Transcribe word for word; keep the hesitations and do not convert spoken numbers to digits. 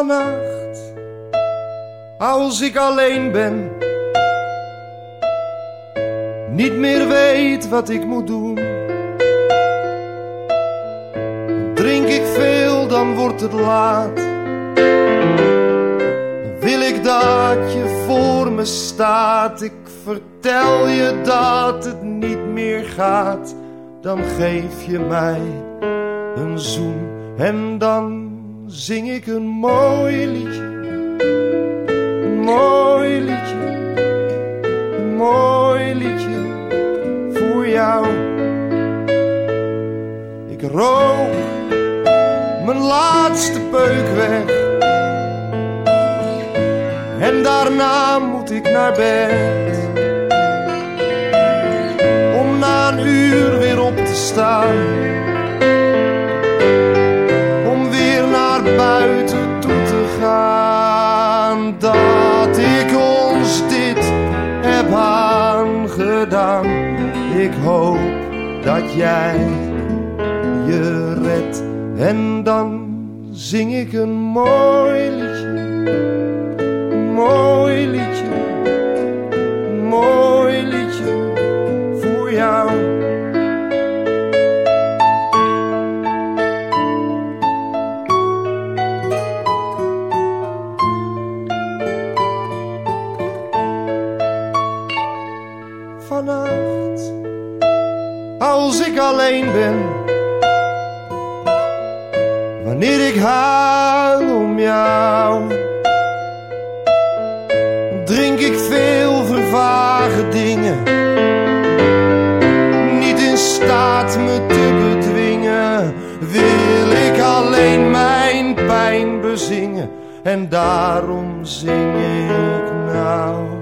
Vannacht, als ik alleen ben, niet meer weet wat ik moet doen, drink ik veel, dan wordt het laat. Dan wil ik dat je voor me staat. Ik vertel je dat het niet meer gaat. Dan geef je mij een zoen en dan zing ik een mooi liedje. Een mooi liedje, een mooi liedje voor jou. Ik rook mijn laatste peuk weg en daarna moet ik naar bed, om na een uur weer op te staan, om weer naar buiten toe te gaan. Dat ik ons dit heb aangedaan. Ik hoop dat jij je redt en dan zing ik een mooi liedje. Een mooi liedje, een mooi liedje voor jou. Vannacht, als ik alleen ben, wanneer ik huil om jou, drink ik veel vervagen dingen, niet in staat me te bedwingen. Wil ik alleen mijn pijn bezingen en daarom zing ik nou.